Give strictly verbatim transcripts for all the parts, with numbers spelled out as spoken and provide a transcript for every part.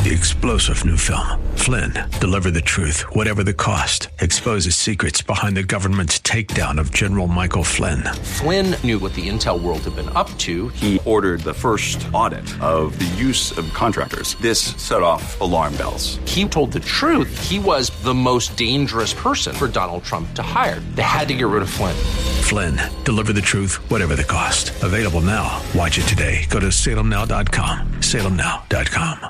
The explosive new film, Flynn, deliver the truth, whatever the cost, exposes secrets behind the government's takedown of General Michael Flynn. Flynn knew what the intel world had been up to. He ordered the first audit of the use of contractors. This set off alarm bells. He told the truth. He was the most dangerous person for Donald Trump to hire. They had to get rid of Flynn. Flynn, deliver the truth, whatever the cost. Available now. Watch it today. Go to salem now dot com. salem now dot com.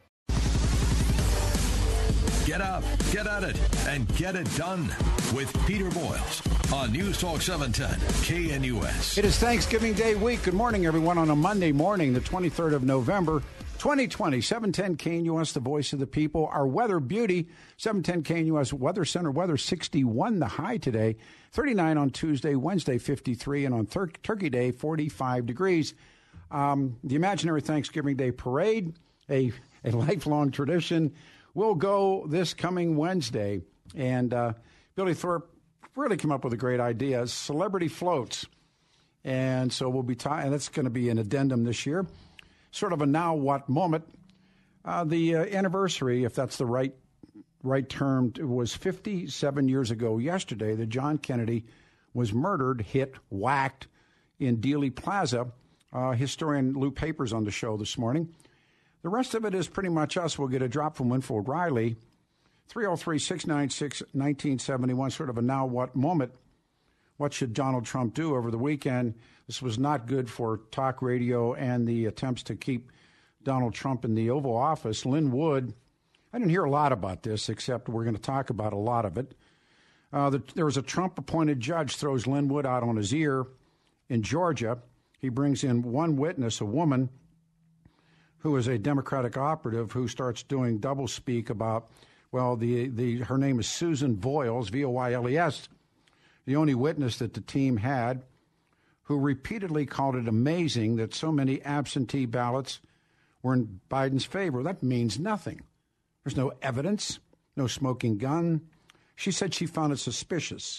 Get up, get at it, and get it done with Peter Boyles on News Talk seven ten K N U S. It is Thanksgiving Day week. Good morning, everyone, on a Monday morning, the twenty-third of November, twenty twenty. seven ten K N U S, the voice of the people. Our weather beauty, seven ten K N U S Weather Center weather, sixty-one the high today, thirty-nine on Tuesday, Wednesday, fifty-three, and on Tur- Turkey Day, forty-five degrees. Um, the imaginary Thanksgiving Day parade, a, a lifelong tradition, will go this coming Wednesday. And uh, Billy Thorpe really came up with a great idea, celebrity floats. And so we'll be, t- and that's going to be an addendum this year, sort of a now what moment. Uh, the uh, anniversary, if that's the right right term, it was fifty-seven years ago yesterday that John Kennedy was murdered, hit, whacked in Dealey Plaza. Uh, historian Lou Papers on the show this morning. The rest of it is pretty much us. We'll get a drop from Winfield Riley. three oh three, six nine six, nineteen seventy-one, sort of a now what moment. What should Donald Trump do over the weekend? This was not good for talk radio and the attempts to keep Donald Trump in the Oval Office. Lin Wood, I didn't hear a lot about this, except we're going to talk about a lot of it. Uh, the, there was a Trump-appointed judge throws Lin Wood out on his ear in Georgia. He brings in one witness, a woman who is a Democratic operative who starts doing doublespeak about, well, the, the her name is Susan Voyles, V O Y L E S, the only witness that the team had, who repeatedly called it amazing that so many absentee ballots were in Biden's favor. That means nothing. There's no evidence, no smoking gun. She said she found it suspicious,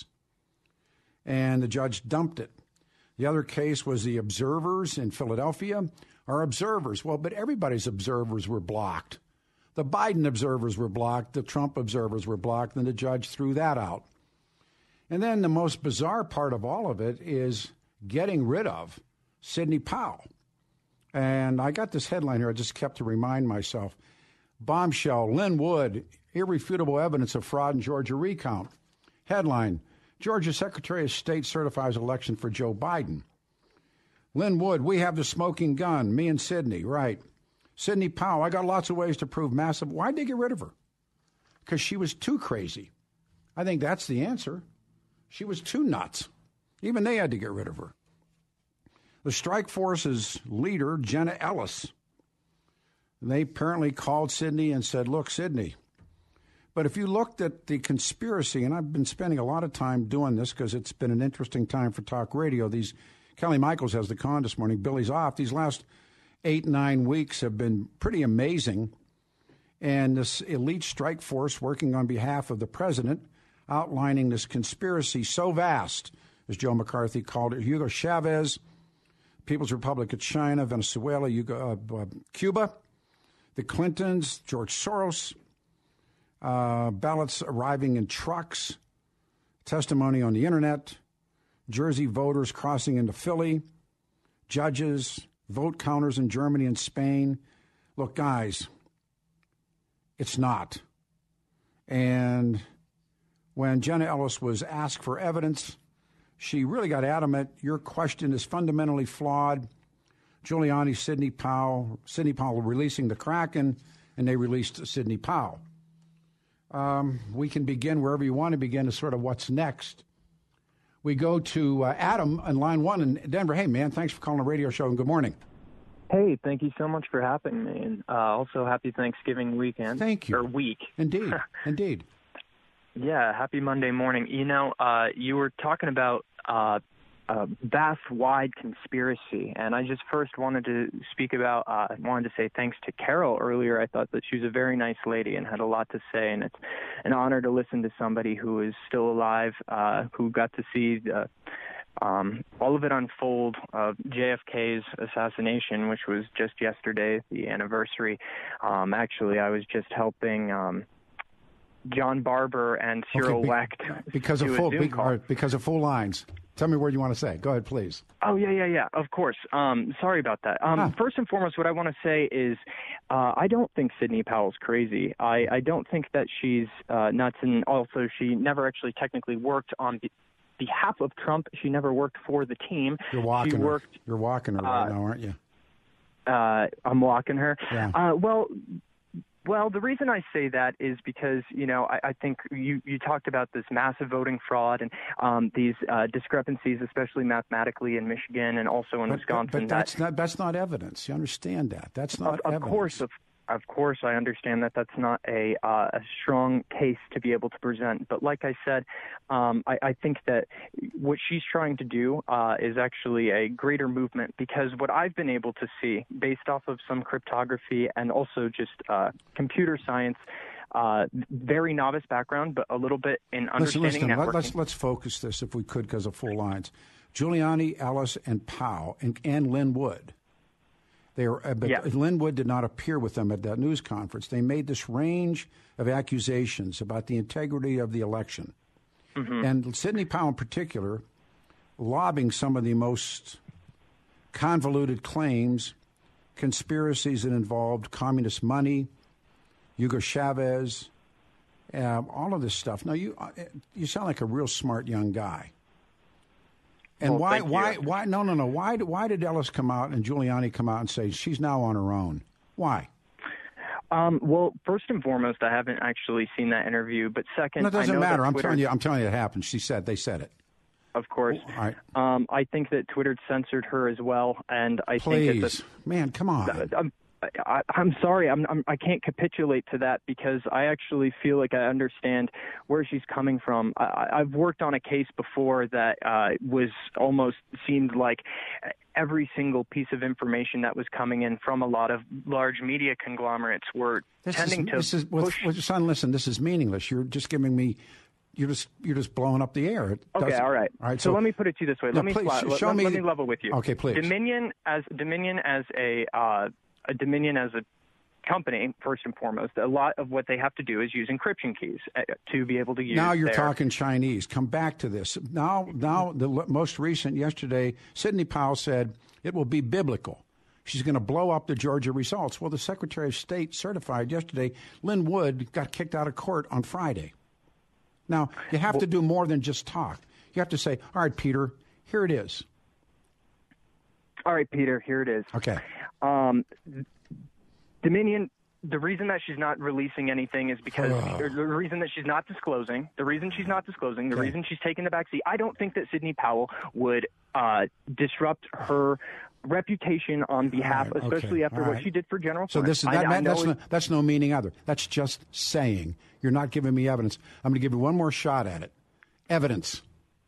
and the judge dumped it. The other case was the observers in Philadelphia. Our observers, well, but everybody's observers were blocked. The Biden observers were blocked. The Trump observers were blocked. And the judge threw that out. And then the most bizarre part of all of it is getting rid of Sidney Powell. And I got this headline here. I just kept to remind myself. Bombshell, Lin Wood, irrefutable evidence of fraud in Georgia recount. Headline, Georgia Secretary of State certifies election for Joe Biden. Lin Wood, we have the smoking gun, me and Sidney, right. Sidney Powell, I got lots of ways to prove massive. Why'd they get rid of her? Because she was too crazy. I think that's the answer. She was too nuts. Even they had to get rid of her. The strike force's leader, Jenna Ellis, they apparently called Sidney and said, look, Sidney, but if you looked at the conspiracy, and I've been spending a lot of time doing this because it's been an interesting time for talk radio. These Kelly Michaels has the con this morning. Billy's off. These last eight, nine weeks have been pretty amazing. And this elite strike force working on behalf of the president, outlining this conspiracy so vast, as Joe McCarthy called it. Hugo Chavez, People's Republic of China, Venezuela, Hugo, uh, uh, Cuba, the Clintons, George Soros, Uh, ballots arriving in trucks, testimony on the internet, Jersey voters crossing into Philly, judges, vote counters in Germany and Spain. Look, guys, it's not. And when Jenna Ellis was asked for evidence, she really got adamant. Your question is fundamentally flawed. Giuliani, Sidney Powell, Sidney Powell releasing the Kraken, and they released Sidney Powell. Um, we can begin wherever you want to begin as sort of what's next. We go to uh, Adam on line one in Denver. Hey, man, thanks for calling the radio show, and good morning. Hey, thank you so much for having me. And uh, also, happy Thanksgiving weekend. Thank you. Or week. Indeed, indeed. Yeah, happy Monday morning. You know, uh, you were talking about uh, a vast, wide conspiracy, and I just first wanted to speak about, uh, I wanted to say thanks to Carol earlier. I thought that she was a very nice lady and had a lot to say, and it's an honor to listen to somebody who is still alive, uh, who got to see the um, all of it unfold of J F K's assassination, which was just yesterday, the anniversary. Um, actually, I was just helping um, John Barber and Cyril okay, be, Wecht because of full be, because of full lines. Tell me what you want to say. Go ahead, please. Oh, yeah, yeah, yeah, of course. Um, sorry about that. Um, ah. First and foremost, what I want to say is uh, I don't think Sidney Powell's crazy. I, I don't think that she's uh, nuts, and also she never actually technically worked on be- behalf of Trump. She never worked for the team. You're walking she her. Worked, You're walking her right uh, now, aren't you? Uh, I'm walking her. Yeah. Uh, well... Well, the reason I say that is because, you know, I, I think you, you talked about this massive voting fraud and um, these uh, discrepancies, especially mathematically in Michigan and also in but, Wisconsin. But, but that's, that, not, that's not evidence. You understand that. That's not of, evidence. Of course, of, of course, I understand that that's not a, uh, a strong case to be able to present. But like I said, um, I, I think that what she's trying to do uh, is actually a greater movement, because what I've been able to see based off of some cryptography and also just uh, computer science, uh, very novice background, but a little bit in understanding listen, listen, networking. Let's, let's focus this, if we could, because of full lines. Giuliani, Ellis, and Powell, and, and Lynn Wood. They are, but yeah. Lynn Wood did not appear with them at that news conference. They made this range of accusations about the integrity of the election. Mm-hmm. And Sidney Powell in particular, lobbing some of the most convoluted claims, conspiracies that involved communist money, Hugo Chavez, uh, all of this stuff. Now, you uh, you sound like a real smart young guy. And well, why, why, why, no, no, no. Why, why did Ellis come out and Giuliani come out and say she's now on her own? Why? Um, well, first and foremost, I haven't actually seen that interview. But second, no, it doesn't I know matter. that I'm Twitter... telling you. I'm telling you, it happened. She said they said it. Of course. All right. Um, I think that Twitter censored her as well, and I Please. think that the, man, come on. I'm, I, I'm sorry. I'm, I'm I can't capitulate to that, because I actually feel like I understand where she's coming from. I, I've worked on a case before that uh, was almost seemed like every single piece of information that was coming in from a lot of large media conglomerates were this tending is, to this is, push. With, with, son, listen, this is meaningless. You're just giving me. You're just you're just blowing up the air. It okay, all right. All right. So, So let me put it to you this way. No, let me please, fly, show let, me. let me level with you. Okay, please. Dominion as Dominion as a uh, a Dominion as a company, first and foremost, a lot of what they have to do is use encryption keys uh, to be able to use. Now you're their... talking Chinese. Come back to this. Now, now the most recent yesterday, Sidney Powell said it will be biblical. She's going to blow up the Georgia results. Well, the Secretary of State certified yesterday. Lynn Wood got kicked out of court on Friday. Now, you have well, to do more than just talk. You have to say, all right, Peter, here it is. All right, Peter, here it is. Okay. Um, Dominion, the reason that she's not releasing anything is because oh. the reason that she's not disclosing, the reason she's not disclosing, the okay. reason she's taking the backseat, I don't think that Sidney Powell would uh, disrupt her reputation on behalf, right, especially okay, after what right. she did for General So Flynn. this is that, I, I that's, it, no, that's no meaning other. That's just saying. You're not giving me evidence. I'm going to give you one more shot at it. Evidence.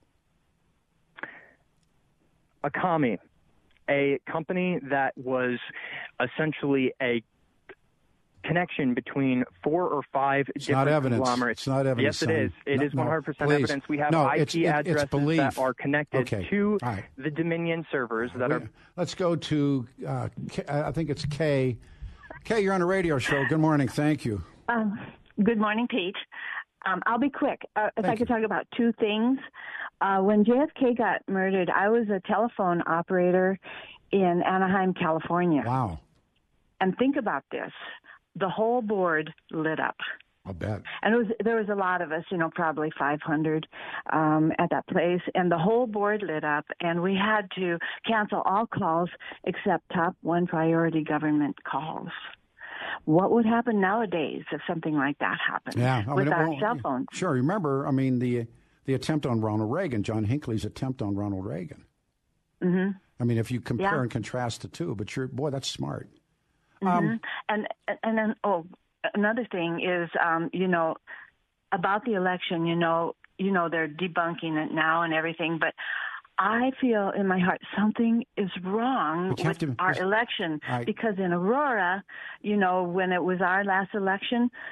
Akami, a company that was essentially a connection between four or five it's different not evidence. conglomerates. It's not evidence. Yes, it is. It no, is one hundred percent no, evidence. We have no, I P it's, it, addresses it's belief. that are connected okay. to right. the Dominion servers that are. Let's go to, uh, K, I think it's Kay. Kay, you're on a radio show. Good morning. Thank you. Um, good morning, Pete. Um, I'll be quick. Uh, if Thank I could you. talk about two things. Uh, when J F K got murdered, I was a telephone operator in Anaheim, California. Wow. And think about this. The whole board lit up. I'll bet. And it was, there was a lot of us, you know, probably five hundred um, at that place. And the whole board lit up, and we had to cancel all calls except top one priority government calls. What would happen nowadays if something like that happened yeah, I with mean, our well, cell phones? Sure. Remember, I mean, the the attempt on Ronald Reagan, John Hinckley's attempt on Ronald Reagan. Mm-hmm. I mean, if you compare yeah. and contrast the two, but you're, boy, that's smart. Mm-hmm. Um, and and then, oh, another thing is, um, you know, about the election, you know, you know, they're debunking it now and everything, but I feel in my heart something is wrong with to, our election I, because in Aurora, you know, when it was our last election,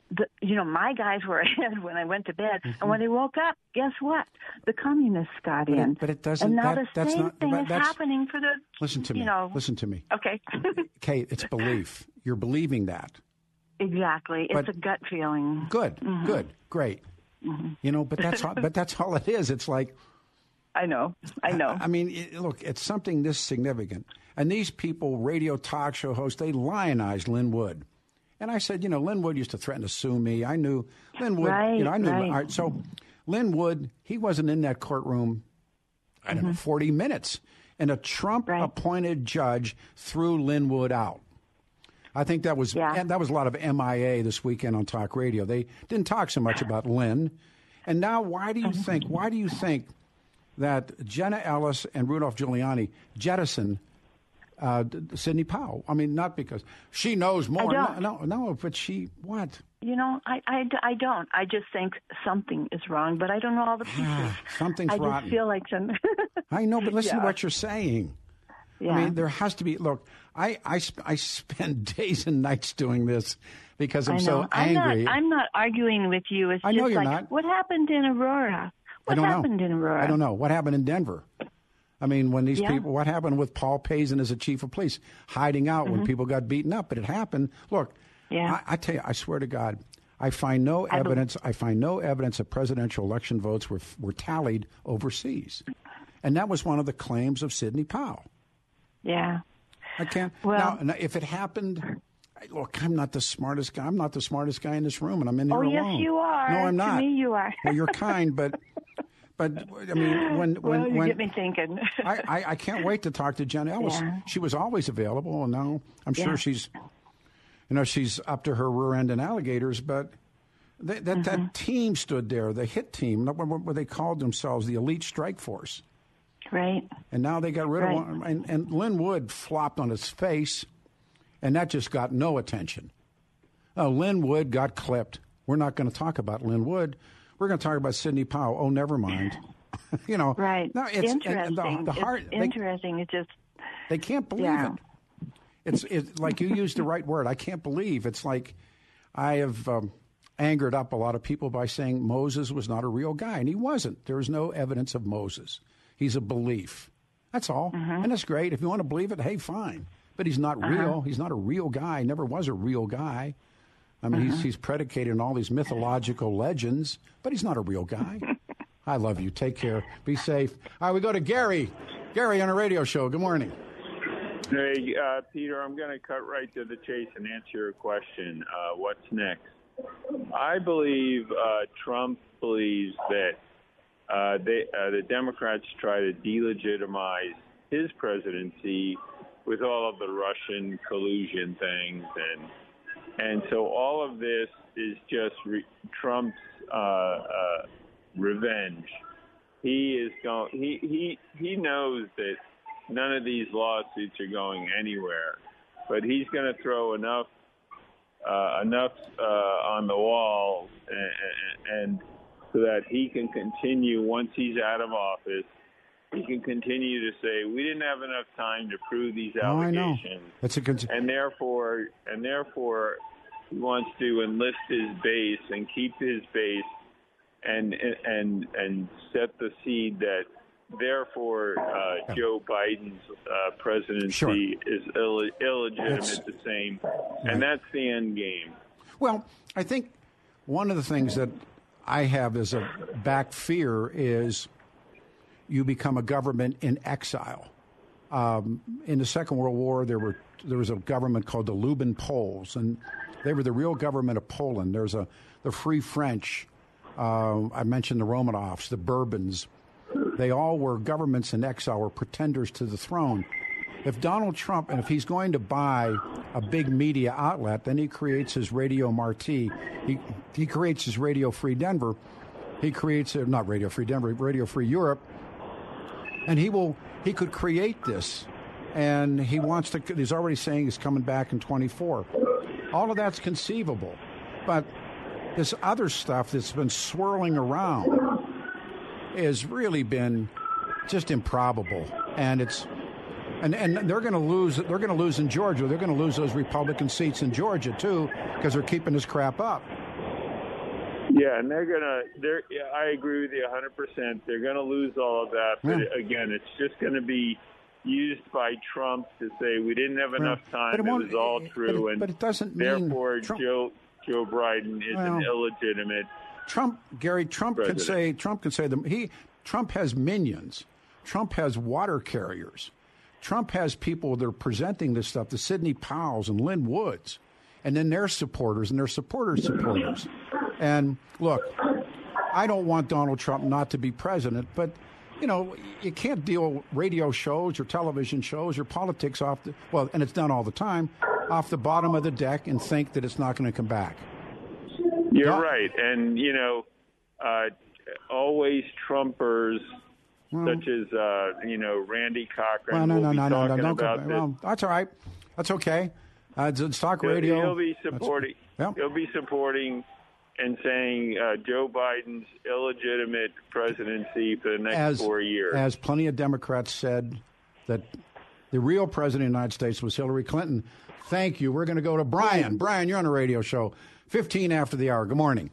the, you know, my guys were ahead when I went to bed, mm-hmm. and when they woke up, guess what? The communists got but in. It, but it doesn't. And now that, the that's same not, thing is that's, happening for the. Listen to me. You know, listen to me. Okay. Kate, it's belief. You're believing that. Exactly. But it's a gut feeling. Good. Mm-hmm. Good. Great. Mm-hmm. You know, but that's all, but that's all it is. It's like. I know. I know. I, I mean, it, look, it's something this significant. And these people, radio talk show hosts, they lionized Lin Wood. And I said, you know, Lin Wood used to threaten to sue me. I knew Lin Wood, right, you know, I knew. right. All right, so Lin Wood, he wasn't in that courtroom, I don't mm-hmm. know, forty minutes. And a Trump-appointed right. judge threw Lin Wood out. I think that was yeah. and that was a lot of M I A this weekend on talk radio. They didn't talk so much about Lin. And now why do you mm-hmm. think, why do you think that Jenna Ellis and Rudolph Giuliani jettison uh, Sidney Powell? I mean, not because she knows more. I don't. No, no, no, but she, what? You know, I, I, I don't. I just think something is wrong, but I don't know all the pieces. Something's I rotten. I just feel like some. I know, but listen yeah. to what you're saying. Yeah. I mean, there has to be, look, I, I, I spend days and nights doing this because I'm I know. so I'm angry. Not, I'm not arguing with you. It's I know just you're like, not. What happened in Aurora? What I don't happened know. in Aurora? I don't know. What happened in Denver? I mean, when these yeah. people, what happened with Paul Pazin as a chief of police, hiding out mm-hmm. when people got beaten up? But it happened. Look, yeah. I, I tell you, I swear to God, I find no I evidence. be- I find no evidence that presidential election votes were were tallied overseas, and that was one of the claims of Sidney Powell. Yeah, I can't. Well, now, now, if it happened, look, I'm not the smartest guy. I'm not the smartest guy in this room, and I'm in here oh, alone. yes, you are. No, I'm to not. me, you are. Well, you're kind, but. But, I mean, when... when well, you when, get me thinking. I, I, I can't wait to talk to Jen Ellis. Yeah. She was always available, and now I'm sure yeah. she's, you know, she's up to her rear end in alligators, but they, that, mm-hmm. that team stood there, the hit team, what they called themselves, the Elite Strike Force. Right. And now they got rid right. of one, and, and Lin Wood flopped on his face, and that just got no attention. Oh, Lin Wood got clipped. We're not going to talk about Lin Wood. We're going to talk about Sidney Powell. Oh, never mind. you know, right? No, it's interesting. And the, the heart, it's interesting. They, it just they can't believe yeah. it. It's it's like you used the right word. I can't believe. It's like I have um, angered up a lot of people by saying Moses was not a real guy, and he wasn't. There is no evidence of Moses. He's a belief. That's all, mm-hmm. and that's great. If you want to believe it, hey, fine. But he's not uh-huh. real. He's not a real guy. Never was a real guy. I mean, uh-huh. he's, he's predicated on all these mythological legends, but he's not a real guy. I love you. Take care. Be safe. All right, we go to Gary. Gary on a radio show. Good morning. Hey, uh, Peter, I'm going to cut right to the chase and answer your question. Uh, what's next? I believe uh, Trump believes that uh, they, uh, the Democrats try to delegitimize his presidency with all of the Russian collusion things and And so all of this is just re- Trump's uh, uh, revenge. He is going. He, he he knows that none of these lawsuits are going anywhere, but he's going to throw enough uh, enough uh, on the wall, and, and so that he can continue once he's out of office. He can continue to say we didn't have enough time to prove these allegations. Oh, I know. That's a good... and therefore, and therefore, he wants to enlist his base and keep his base, and and and set the seed that therefore uh, yeah. Joe Biden's uh, presidency sure. is Ill- illegitimate it's, the same, right. and that's the end game. Well, I think one of the things that I have as a back fear is you become a government in exile. Um, in the Second World War, there were there was a government called the Lublin Poles, and they were the real government of Poland. There's a the Free French. Uh, I mentioned the Romanovs, the Bourbons. They all were governments in exile, or pretenders to the throne. If Donald Trump, and if he's going to buy a big media outlet, then he creates his Radio Marti. He he creates his Radio Free Denver. He creates a, not Radio Free Denver, Radio Free Europe. And he will. He could create this, and he wants to. He's already saying he's coming back in twenty-four. All of that's conceivable, but this other stuff that's been swirling around has really been just improbable, and it's. And and they're going to lose. They're going to lose in Georgia. They're going to lose those Republican seats in Georgia too, because they're keeping this crap up. Yeah, and they're gonna. They're. Yeah, I agree with you one hundred percent. They're gonna lose all of that. But Yeah. again, it's just going to be used by Trump to say we didn't have enough time. But it It, won't- was all it- true, but it- and but it doesn't mean therefore Trump- Joe Joe Biden is Well, an illegitimate. Trump, Gary, Trump can President. say, Trump can say them. He, Trump has minions. Trump has water carriers. Trump has people that are presenting this stuff, the Sidney Powells and Lynn Woods, and then their supporters and their supporters' supporters. And look, I don't want Donald Trump not to be president, but you know, you can't deal radio shows or television shows or politics off the well, and it's done all the time, off the bottom of the deck and think that it's not going to come back. You're Don- right, and you know, uh, always Trumpers. Such as, uh, you know, Randy Cochran. Well, no, will no, be no, no, no, talking don't go. about this. Well, that's all right. That's okay. Uh, it's, it's talk He'll- radio. He'll be That's- supporting. yeah. He'll be supporting and saying uh, Joe Biden's illegitimate presidency for the next as, four years. As plenty of Democrats said that the real president of the United States was Hillary Clinton. Thank you. We're going to go to Brian. Brian, you're on a radio show. fifteen after the hour. Good morning.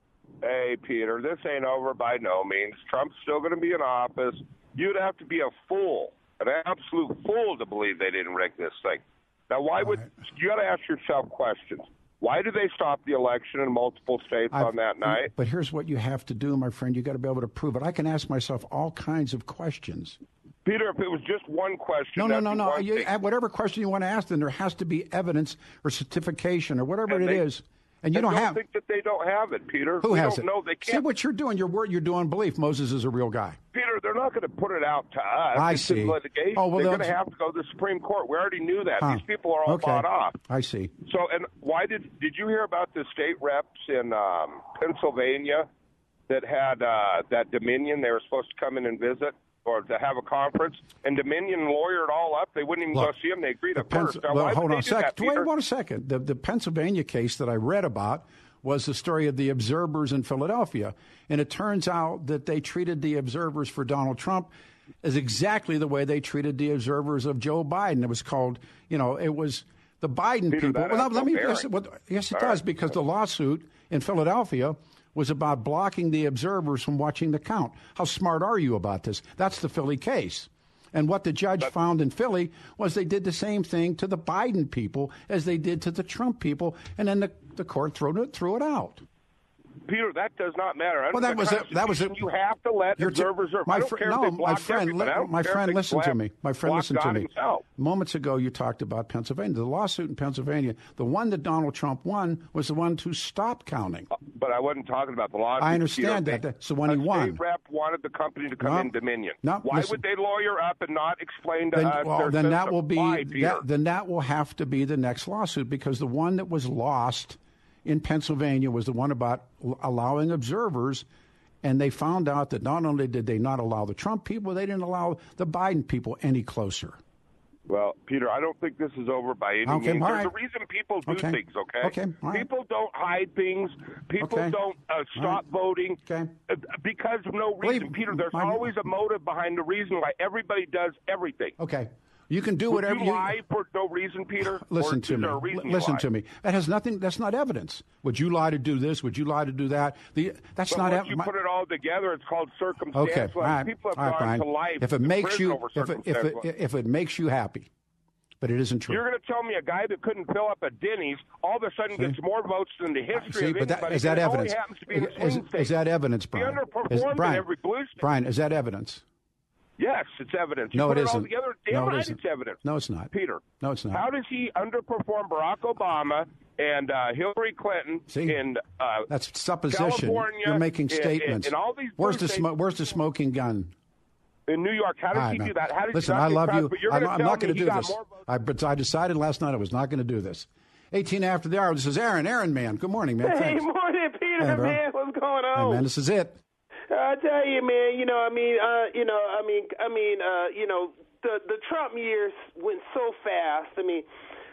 Hey, Peter, this ain't over by no means. Trump's still going to be in office. You'd have to be a fool, an absolute fool, to believe they didn't rig this thing. Now, why would you got to ask yourself questions? Why did they stop the election in multiple states I've- on that night? But here's what you have to do, my friend. You got to be able to prove it. I can ask myself all kinds of questions. Peter, if it was just one question, No, no, that'd no, be no. one You, thing. whatever question you want to ask, then there has to be evidence or certification or whatever And it they- is. And you I don't, don't have. think that they don't have it, Peter. Who we has don't it? know. They See can't. what you're doing. You're wor- you're doing belief. Moses is a real guy. Peter, they're not going to put it out to us. I it's see. in litigation. Oh, well, they're they'll- going to have to go to the Supreme Court. We already knew that. Huh. These people are all Okay. bought off. I see. So, and why did did you hear about the state reps in um, Pennsylvania that had uh, that Dominion? They were supposed to come in and visit or to have a conference, and Dominion lawyered all up. They wouldn't even Look, go see them. They agreed The at first. Pens- Now, well, why hold would on they a do second. that, Wait, Peter? one second. The, the Pennsylvania case that I read about was the story of the observers in Philadelphia. And it turns out that they treated the observers for Donald Trump as exactly the way they treated the observers of Joe Biden. It was called, you know, it was the Biden Peter, people. that Well, has let no me, bearing. yes, well, yes, it All does, right. because the lawsuit in Philadelphia was about blocking the observers from watching the count. How smart are you about this? That's the Philly case. And what the judge found in Philly was they did the same thing to the Biden people as they did to the Trump people, and then the, the court threw it, threw it out. Peter, that does not matter. Under Well, that the was a, that was a, Constitution, you have to let you're t- observers observe. my I don't fr- care no, if they my blocked friend, everybody. I don't my care friend, if they listen to blocked- me. My friend, blocked listen to God me. himself. Moments ago, you talked about Pennsylvania. The lawsuit in Pennsylvania, the one that Donald Trump won, was the one to stop counting. But I wasn't talking about the lawsuit. I understand Peter. that. That's the one he a won. state rep wanted the company to come No. in Dominion. No, Why listen. would they lawyer up and not explain to Then, us well, their then that system? will be Why, Peter? that, then that will have to be the next lawsuit, because the one that was lost in Pennsylvania was the one about l- allowing observers, and they found out that not only did they not allow the Trump people, they didn't allow the Biden people any closer. Well, Peter, I don't think this is over by any Okay, means. all There's right. a reason people do Okay. things, okay? Okay, all right. People don't hide things. People Okay. don't uh, stop voting Okay. uh, because of no reason. Believe- Peter, there's my- always a motive behind the reason why everybody does everything. Okay, you can do Would whatever you lie for no reason, Peter? Listen or to is me. there a reason L- you Listen lie? to me. That has nothing. That's not evidence. Would you lie to do this? Would you lie to do that? The that's But not once ev- you my- put it all together, it's called circumstance. Okay, all right, People have all right, gone Brian. to life. If it in makes prison you, over if it, if circumstance. it, if it makes you happy, but it isn't true. You're going to tell me a guy that couldn't fill up a Denny's all of a sudden See? gets more votes than the history See, of but that, anybody. is that and it evidence? Only happens to be in a Is, swing state. is that evidence, Brian? He underperformed Is, in Brian, every blue state. Brian, is that evidence? Yes, it's evidence. You No, put it it all isn't. together, damn No, it right isn't. it's evidence. No, it's not. Peter. No, it's not. How does he underperform Barack Obama and uh, Hillary Clinton See? in uh, That's supposition. California You're making and- statements. and all these where's blue the states- smo- Where's the smoking gun? in New York? How does All he right, do man. that? How does Listen, he not I get love crowds? you. But you're I'm, gonna I'm tell not me going to he do got this. more votes- I, but I decided last night I was not going to do this. eighteen after the hour. This is Aaron. Aaron, man. Good morning, man. Hey, Thanks. morning, Peter, Hey, bro. man. What's going Hey, on? man, this is it. I tell you, man. You know, I mean, uh, you know, I mean, I mean, uh, you know, the the Trump years went so fast. I mean,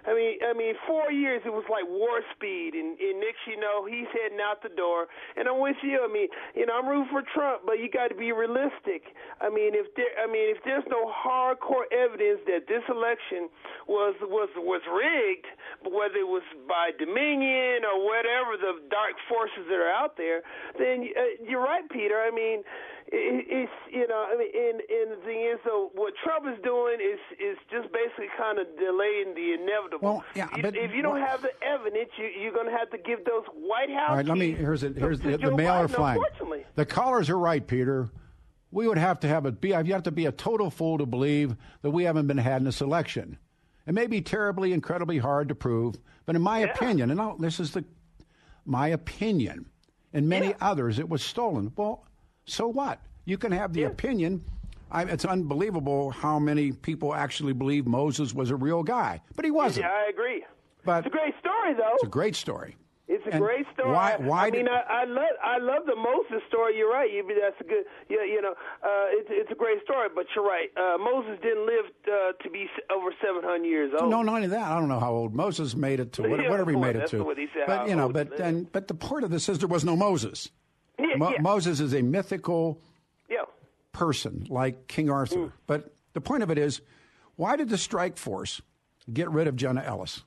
I mean, I mean, four years it was like war speed, and, and next you know he's heading out the door. And I'm with you. I mean, you know, I'm rooting for Trump, but you got to be realistic. I mean, if there, I mean, if there's no hardcore evidence that this election was was was rigged, whether it was by Dominion or whatever the dark forces that are out there, then uh, you're right, Peter. I mean. It, it's you know I mean and and the thing is so what Trump is doing is is just basically kind of delaying the inevitable. Well, yeah, if, but if you don't well, have the evidence, you, you're going to have to give those White House. All right, let me. Here's it. Here's the, the mailer flag. The callers are right, Peter. We would have to have a be. You have to be a total fool to believe that we haven't been had in this election. It may be terribly, incredibly hard to prove, but in my yeah. opinion, and I'll, this is the my opinion, and many yeah. others, it was stolen. Well. So what? You can have the yeah. opinion. I, it's unbelievable how many people actually believe Moses was a real guy, but he wasn't. Yeah, I agree. But it's a great story, though. It's a great story. It's a and great story. Why? Why I did, mean, I, I love I love the Moses story. You're right. You, that's a good. Yeah, you know, uh, it's it's a great story. But you're right. Uh, Moses didn't live uh, to be over seven hundred years old. No, not only that. I don't know how old Moses made it to. Yeah, whatever he made that's it to. What he said, but you know, but and but the point of this is there was no Moses. Yeah, Mo- yeah. Moses is a mythical yeah. person like King Arthur. Mm. But the point of it is, why did the strike force get rid of Jenna Ellis?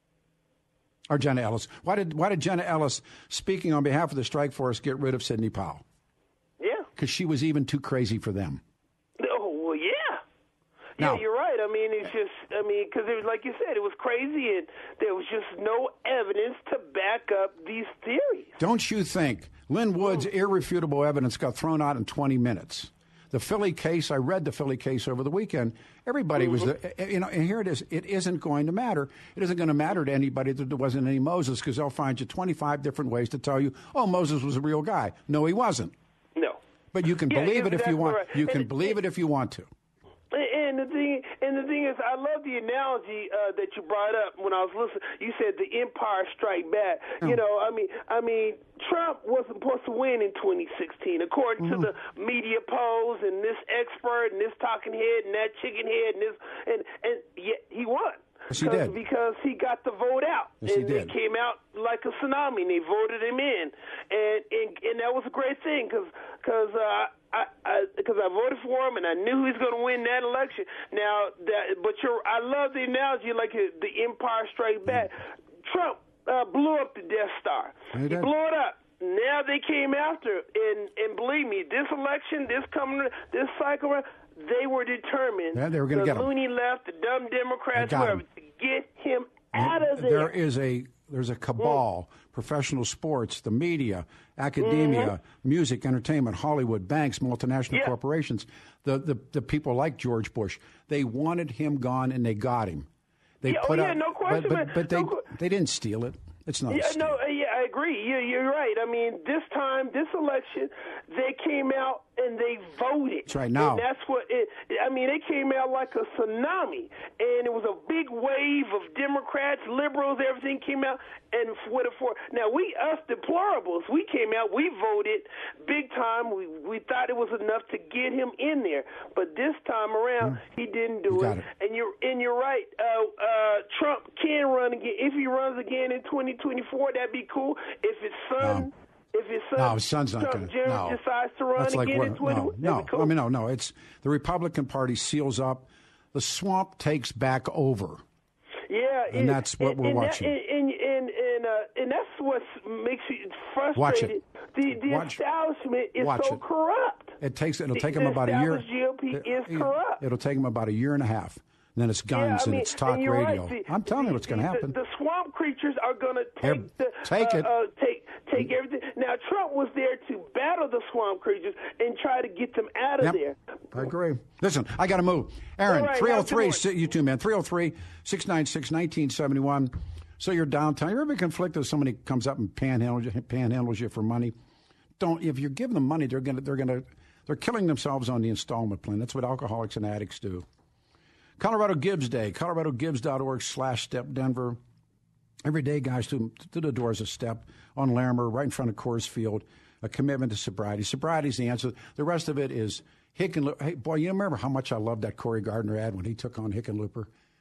Or Jenna Ellis. Why did why did Jenna Ellis, speaking on behalf of the strike force, get rid of Sidney Powell? Yeah. Because she was even too crazy for them. Oh, well, yeah. Now, yeah, you're right. I mean, it's just, I mean, because it was, like you said, it was crazy, and there was just no evidence to back up these theories. Don't you think Lynn Wood's Mm. irrefutable evidence got thrown out in twenty minutes? The Philly case, I read the Philly case over the weekend. Everybody mm-hmm. was, the, you know, and here it is. It isn't going to matter. It isn't going to matter to anybody that there wasn't any Moses, because they'll find you twenty-five different ways to tell you, oh, Moses was a real guy. No, he wasn't. No. But you can yeah, believe it if you want. Right. You can and, believe and, it if you want to. And the thing, and the thing is, I love the analogy uh, that you brought up when I was listening. You said the Empire Strike Back. Mm. You know, I mean, I mean, Trump wasn't supposed to win in twenty sixteen, according mm-hmm. to the media polls and this expert and this talking head and that chicken head and this, and and yet he won. Yes, he did. Because he got the vote out. Yes, and he did. It came out like a tsunami, and they voted him in. And and, and that was a great thing, because cause, uh, I, I, cause I voted for him, and I knew he was going to win that election. Now, that, but you're, I love the analogy, like the Empire Strikes Back. Mm. Trump uh, blew up the Death Star. He, he blew it up. Now they came after, and and believe me, this election, this coming, this cycle, they were determined. Yeah, they were going to the get him. loony left, the dumb Democrats, whoever, to get him out of there. There is a there's a cabal, mm. professional sports, the media, academia, mm-hmm. music, entertainment, Hollywood, banks, multinational yeah. corporations. The, the the people like George Bush, they wanted him gone, and they got him. They yeah, put oh, yeah, out, no question. but, but, but they no, they didn't steal it. It's not. Yeah, a steal. no, yeah, I agree. You, you're right. I mean, this time, this election, they came out and they voted. That's right. Now, and that's what it. I mean, they came out like a tsunami, and it was a big wave of Democrats, liberals, everything came out and for the for. Now we, us deplorables, we came out, we voted big time. We we thought it was enough to get him in there, but this time around, mm. he didn't do it. it. And you're and you're right. Uh, uh, Trump can run again if he runs again in twenty twenty-four. That'd be cool. If his son. Um. If his son, no, his son's not going to. No, decides to run That's like again what, in twenty. No, no. Cool. I mean, no, no. It's the Republican Party seals up. The swamp takes back over. Yeah, and, and that's what and, we're and watching. That, and and and, uh, and that's what makes you frustrated. Watch it. The the Watch. establishment is Watch so it. corrupt. It takes. It'll the, take them the about a year. G O P it, is it, corrupt. It'll take them about a year and a half. And then it's guns yeah, I mean, and it's talk and you're radio. Right. The, I'm telling the, you what's going to happen. The, the swamp creatures are going to take They're, the take uh, it. Uh, take take everything. Now Trump was there to battle the swamp creatures and try to get them out of yep. there. I agree. Listen, I got to move. Aaron, right, three oh three, you too, man. three oh three, six nine six, nineteen seventy-one. So you're downtown. You're ever conflicted if somebody comes up and panhandles you, panhandles you for money? Don't. If you're giving them money, they're gonna they're gonna they're killing themselves on the installment plan. That's what alcoholics and addicts do. Colorado Gives Day, coloradogives.org slash step Denver. Every day, guys, to, to the door is a step on Larimer, right in front of Coors Field, a commitment to sobriety. Sobriety's the answer. The rest of it is Hickenlooper. Hey, boy, you remember how much I loved that Corey Gardner ad when he took on Hickenlooper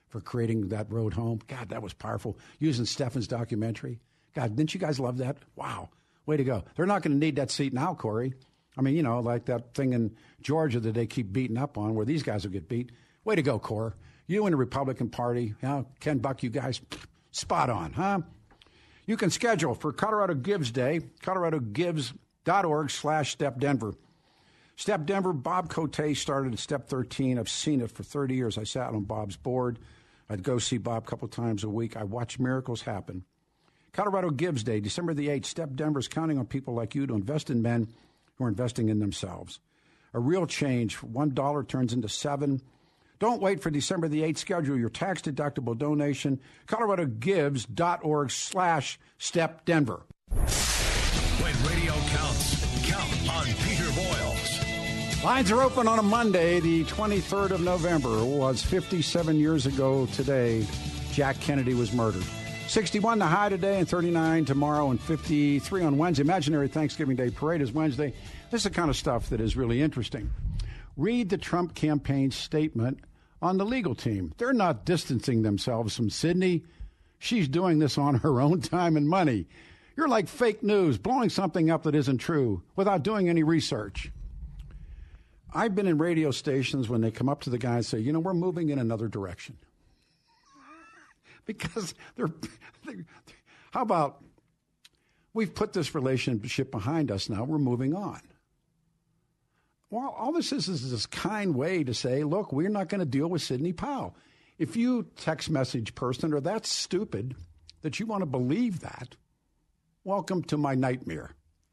for creating that road home. God, that was powerful. Using Stefan's documentary. God, didn't you guys love that? Wow. Way to go. They're not going to need that seat now, Corey. I mean, you know, like that thing in Georgia that they keep beating up on where these guys will get beat. Way to go, Corey. You and the Republican Party, you know, Ken Buck, you guys, spot on, huh? You can schedule for Colorado Gives Day, coloradogives.org slash Step Denver. Step Denver, Bob Cote started at Step thirteen. I've seen it for thirty years. I sat on Bob's board. I'd go see Bob a couple times a week. I watch miracles happen. Colorado Gives Day, December the eighth. Step Denver's counting on people like you to invest in men who are investing in themselves. A real change. One dollar turns into seven. Don't wait for December the eighth. Schedule your tax-deductible donation. coloradogives.org slash Step Denver. When radio counts, count on Peter Boyles. Lines are open on a Monday, the twenty-third of November. It was fifty-seven years ago today Jack Kennedy was murdered. sixty-one the high today and thirty-nine tomorrow and fifty-three on Wednesday. Imaginary Thanksgiving Day Parade is Wednesday. This is the kind of stuff that is really interesting. Read the Trump campaign statement on the legal team. They're not distancing themselves from Sydney. She's doing this on her own time and money. You're like fake news, blowing something up that isn't true without doing any research. I've been in radio stations when they come up to the guy and say, you know, we're moving in another direction. Because they're, they're, how about we've put this relationship behind us now, we're moving on. Well, all this is is this kind way to say, look, we're not going to deal with Sidney Powell. If you text message person are that stupid that you want to believe that, welcome to my nightmare.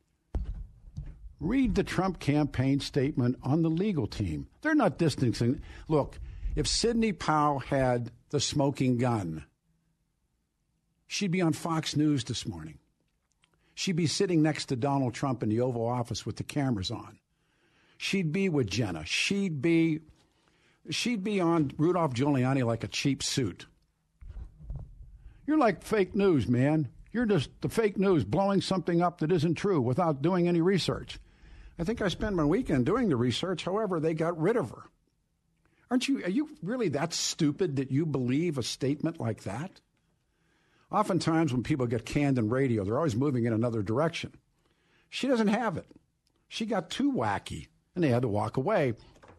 Read the Trump campaign statement on the legal team. They're not distancing. Look, if Sidney Powell had the smoking gun, she'd be on Fox News this morning. She'd be sitting next to Donald Trump in the Oval Office with the cameras on. She'd be with Jenna. She'd be, she'd be on Rudolph Giuliani like a cheap suit. You're like fake news, man. You're just the fake news, blowing something up that isn't true without doing any research. I think I spent my weekend doing the research. However, they got rid of her. Aren't you, are you really that stupid that you believe a statement like that? Oftentimes when people get canned in radio, they're always moving in another direction. She doesn't have it. She got too wacky, and they had to walk away.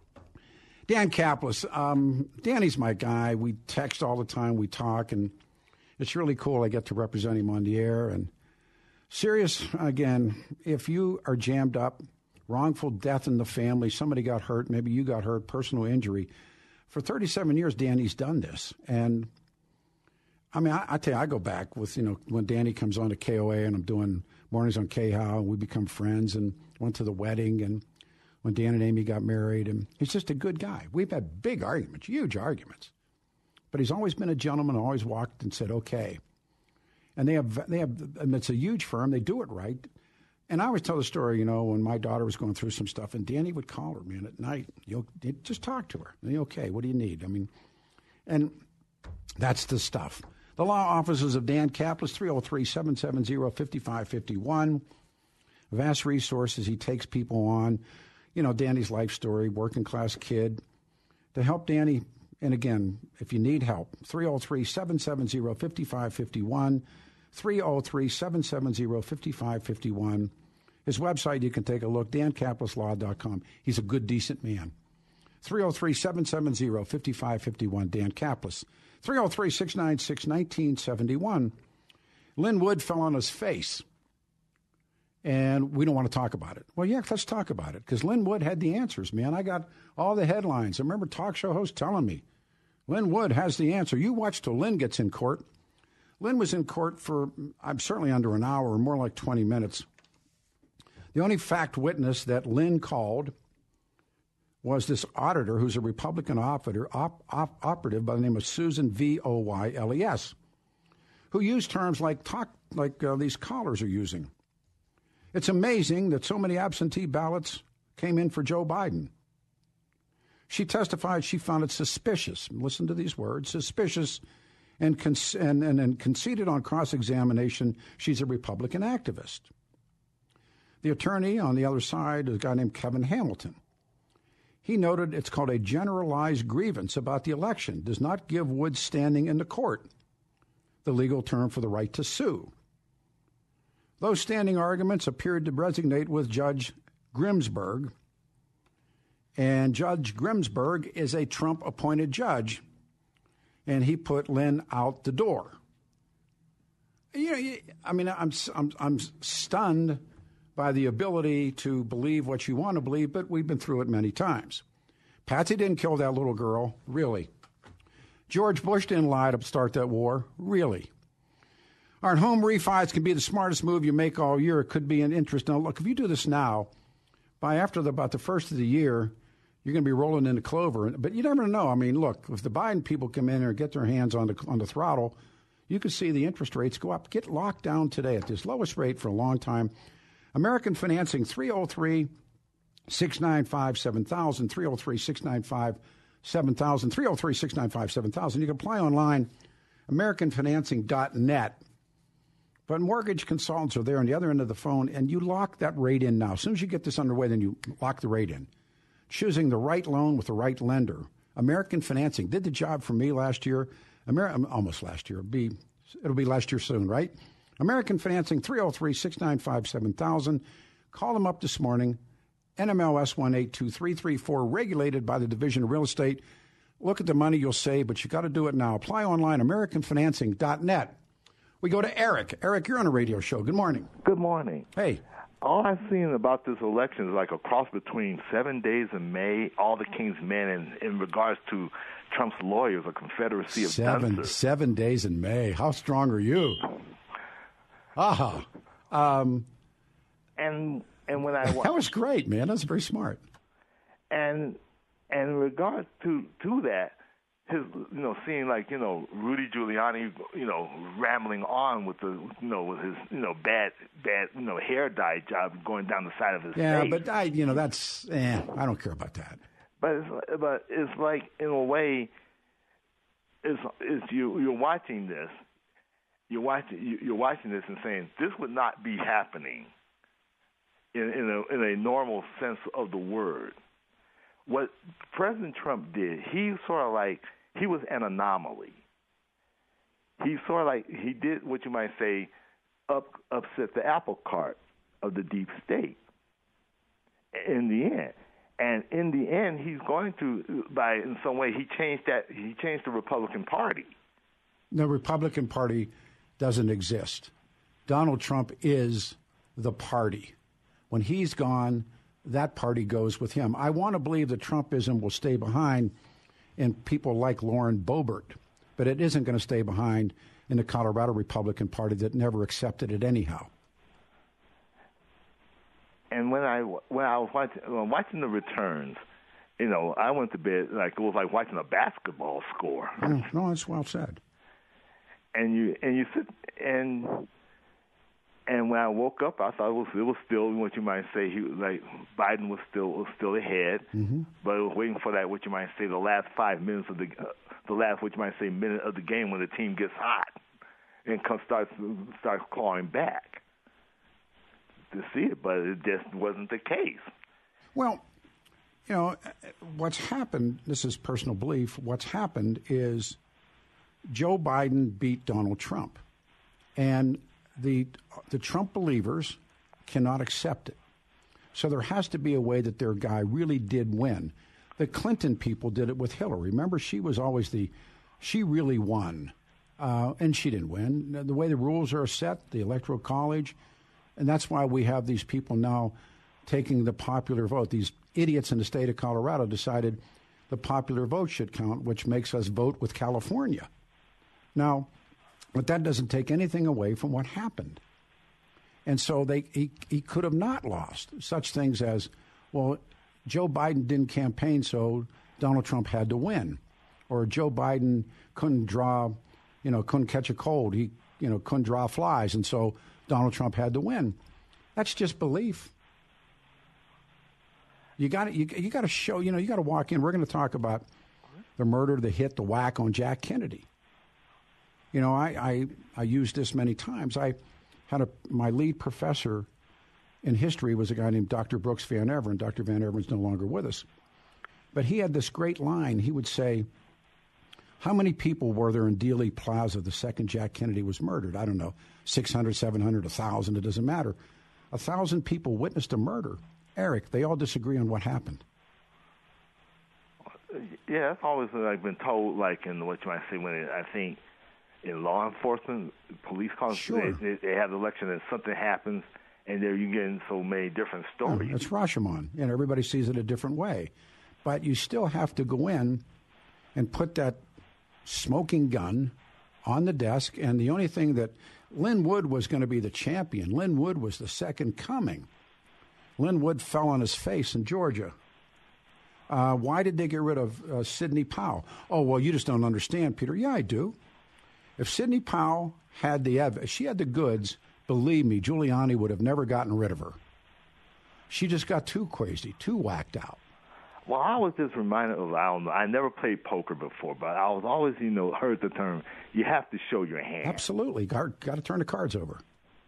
Dan Caplis, um, Danny's my guy. We text all the time. We talk, and it's really cool. I get to represent him on the air. And serious, again, if you are jammed up, wrongful death in the family, somebody got hurt, maybe you got hurt, personal injury. For thirty-seven years, Danny's done this. And, I mean, I, I tell you, I go back with, you know, when Danny comes on to K O A and I'm doing mornings on K H O W, and we become friends and went to the wedding, and when Dan and Amy got married, and he's just a good guy. We've had big arguments, huge arguments. But he's always been a gentleman, always walked and said, okay. And they have, they have, and it's a huge firm. They do it right. And I always tell the story, you know, when my daughter was going through some stuff, and Danny would call her, man, at night. You'll just talk to her. Are you okay? What do you need? I mean, and that's the stuff. The law offices of Dan Caplis, three oh three, seven seven zero, five five five one. Vast resources. He takes people on. You know, Danny's life story, working class kid. To help Danny, and again, if you need help, three oh three, seven seven zero, five five five one. three oh three, seven seven zero, five five five one. His website, you can take a look, dan caplis law dot com. He's a good, decent man. three oh three, seven seven zero, five five five one, Dan Caplis. three oh three, six nine six, one nine seven one. Lynn Wood fell on his face, and we don't want to talk about it. Well, yeah, let's talk about it, because Lynn Wood had the answers, man. I got all the headlines. I remember talk show hosts telling me, Lynn Wood has the answer. You watch till Lynn gets in court. Lynn was in court for, I'm certainly under an hour, or more like twenty minutes. The only fact witness that Lynn called was this auditor who's a Republican operator, op, op, operative by the name of Susan V O Y L E S, who used terms like talk, like uh, these callers are using. It's amazing that so many absentee ballots came in for Joe Biden. She testified she found it suspicious. Listen to these words, suspicious, and, con- and, and, and conceded on cross-examination she's a Republican activist. The attorney on the other side is a guy named Kevin Hamilton. He noted it's called a generalized grievance about the election, does not give Woods standing in the court, the legal term for the right to sue. Those standing arguments appeared to resonate with Judge Grimsberg, and Judge Grimsberg is a Trump-appointed judge, and he put Lynn out the door. You know, I mean, I'm I'm I'm stunned by the ability to believe what you want to believe, but we've been through it many times. Patsy didn't kill that little girl, really. George Bush didn't lie to start that war, really. Our home refis can be the smartest move you make all year. It could be an interest. Now, look, if you do this now, by after the, about the first of the year, you're going to be rolling into clover. But you never know. I mean, look, if the Biden people come in and get their hands on the on the throttle, you could see the interest rates go up. Get locked down today at this lowest rate for a long time. American Financing, three oh three, six nine five, seven thousand, three oh three, six nine five, seven thousand, three oh three, six nine five, seven thousand. You can apply online, american financing dot net. But mortgage consultants are there on the other end of the phone, and you lock that rate in now. As soon as you get this underway, then you lock the rate in. Choosing the right loan with the right lender. American Financing did the job for me last year. Ameri- almost last year. It'll be, it'll be last year soon, right? American Financing, three oh three, six nine five, seven thousand. Call them up this morning. N M L S one eight two three three four, regulated by the Division of Real Estate. Look at the money you'll save, but you got to do it now. Apply online, american financing dot net. We go to Eric. Eric, you're on a radio show. Good morning. Good morning. Hey. All I've seen about this election is like a cross between Seven Days in May, All the King's Men, and in regards to Trump's lawyers, a confederacy of seven, dunces. Seven Days in May. How strong are you? Aha. Um, and and when I that was great, man. That's very smart. And and in regards to to that, his, you know, seeing like, you know, Rudy Giuliani, you know, rambling on with the, you know, with his, you know, bad, bad, you know, hair dye job going down the side of his yeah, face. Yeah, but I, you know, that's, eh, I don't care about that. But it's, but it's like, in a way, it's, it's you, you're watching this, you're watching, you're watching this and saying, this would not be happening in, in a, in a normal sense of the word. What President Trump did, he sort of like, he was an anomaly. He sort of like, he did what you might say, up, upset the apple cart of the deep state in the end. And in the end, he's going to, by in some way, he changed that, he changed the Republican Party. The Republican Party doesn't exist. Donald Trump is the party. When he's gone, that party goes with him. I want to believe that Trumpism will stay behind in people like Lauren Boebert, but it isn't going to stay behind in the Colorado Republican Party that never accepted it anyhow. And when I when I was watching, watching the returns, you know, I went to bed like it was like watching a basketball score. Oh, no, that's well said. And you and you sit and. And when I woke up, I thought it was it was still what you might say he like Biden was still was still ahead, mm-hmm. but I was waiting for that what you might say the last five minutes of the uh, the last what you might say minute of the game when the team gets hot and comes starts starts clawing back to see it, but it just wasn't the case. Well, you know what's happened. This is personal belief. What's happened is Joe Biden beat Donald Trump, and The the Trump believers cannot accept it. So there has to be a way that their guy really did win. The Clinton people did it with Hillary. Remember, she was always the, she really won. Uh, and she didn't win. The way the rules are set, the Electoral College, and that's why we have these people now taking the popular vote. These idiots in the state of Colorado decided the popular vote should count, which makes us vote with California. Now, but that doesn't take anything away from what happened. And so they he, he could have not lost. Such things as, well, Joe Biden didn't campaign, so Donald Trump had to win. Or Joe Biden couldn't draw, you know, couldn't catch a cold. He, you know, couldn't draw flies, and so Donald Trump had to win. That's just belief. You got you, you got to show, you know, you got to walk in. We're going to talk about the murder, the hit, the whack on Jack Kennedy. You know, I, I, I used this many times. I had a my lead professor in history was a guy named Doctor Brooks Van Everen. Doctor Van Everen's no longer with us. But he had this great line. He would say, how many people were there in Dealey Plaza the second Jack Kennedy was murdered? I don't know, six hundred, seven hundred, one thousand, it doesn't matter. A thousand people witnessed a murder. Eric, they all disagree on what happened. Yeah, that's always what I've been told, like in what you might say, when it, I think in law enforcement, police calls, sure. they, they have the election and something happens, and there you getting so many different stories. Yeah, it's Rashomon, and everybody sees it a different way. But you still have to go in and put that smoking gun on the desk, and the only thing that Lynn Wood was going to be the champion. Lynn Wood was the second coming. Lynn Wood fell on his face in Georgia. Uh, why did they get rid of uh, Sidney Powell? Oh, well, you just don't understand, Peter. Yeah, I do. If Sidney Powell had the ev- she had the goods, believe me, Giuliani would have never gotten rid of her. She just got too crazy, too whacked out. Well, I was just reminded of, I don't know, I never played poker before, but I was always, you know, heard the term, you have to show your hand. Absolutely. Got, got to turn the cards over.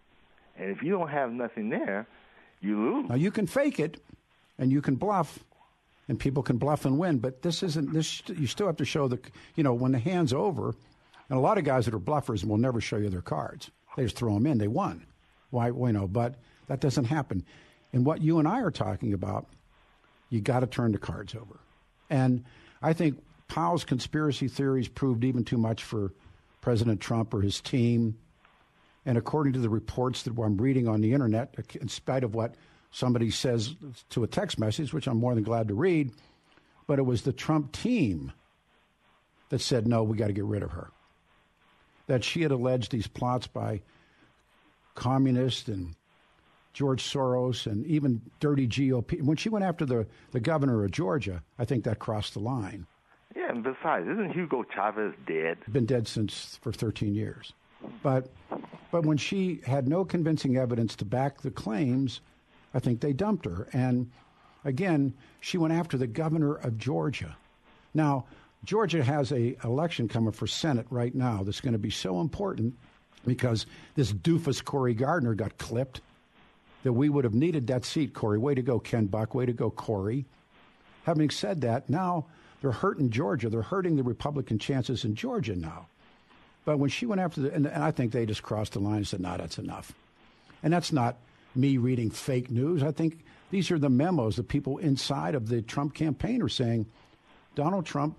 And if you don't have nothing there, you lose. Now, you can fake it, and you can bluff, and people can bluff and win, but this isn't, this. You still have to show the, you know, when the hand's over, and a lot of guys that are bluffers will never show you their cards. They just throw them in. They won. Why, well, you know, but that doesn't happen. And what you and I are talking about, you got to turn the cards over. And I think Powell's conspiracy theories proved even too much for President Trump or his team. And according to the reports that I'm reading on the internet, in spite of what somebody says to a text message, which I'm more than glad to read, but it was the Trump team that said, no, we got to get rid of her. That she had alleged these plots by communists and George Soros and even dirty G O P. When she went after the, the governor of Georgia, I think that crossed the line. Yeah, and besides, isn't Hugo Chavez dead? Been dead since for thirteen years. But but when she had no convincing evidence to back the claims, I think they dumped her. And again, she went after the governor of Georgia. Now, Georgia has a election coming for Senate right now that's going to be so important because this doofus Cory Gardner got clipped that we would have needed that seat, Cory. Way to go, Ken Buck. Way to go, Cory. Having said that, now they're hurting Georgia. They're hurting the Republican chances in Georgia now. But when she went after the, and, and I think they just crossed the line and said, no, that's enough. And that's not me reading fake news. I think these are the memos the people inside of the Trump campaign are saying, Donald Trump,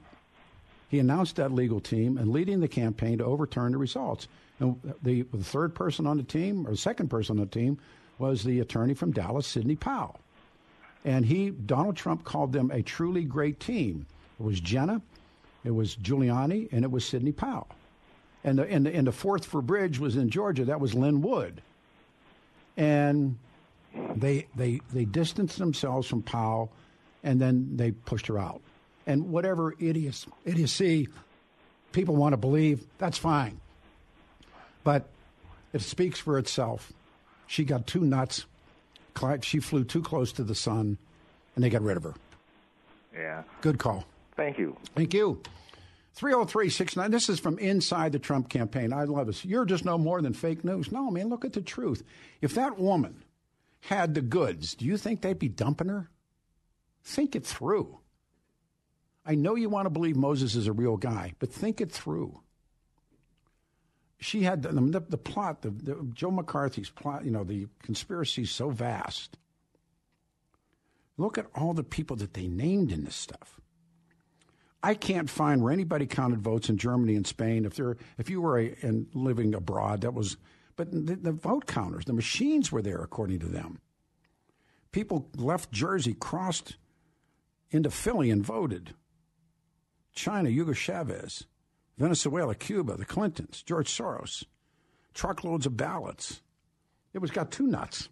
he announced that legal team and leading the campaign to overturn the results. And the, the third person on the team, or the second person on the team, was the attorney from Dallas, Sidney Powell. And he, Donald Trump, called them a truly great team. It was Jenna, it was Giuliani, and it was Sidney Powell. And the, and the, and the fourth for bridge was in Georgia. That was Lynn Wood. And they they they distanced themselves from Powell, and then they pushed her out. And whatever idiots, idiocy people want to believe, that's fine. But it speaks for itself. She got too nuts. She flew too close to the sun, and they got rid of her. Yeah. Good call. Thank you. Thank you. three oh three six nine. This is from inside the Trump campaign. I love this. You're just no more than fake news. No, man, look at the truth. If that woman had the goods, do you think they'd be dumping her? Think it through. I know you want to believe Moses is a real guy, but think it through. She had the, the, the plot, the, the Joe McCarthy's plot, you know, the conspiracy is so vast. Look at all the people that they named in this stuff. I can't find where anybody counted votes in Germany and Spain. If they're, if you were a, and living abroad, that was, but the, the vote counters, the machines were there according to them. People left Jersey, crossed into Philly and voted. China, Hugo Chavez. Venezuela, Cuba, the Clintons, George Soros, truckloads of ballots. It was got too nuts.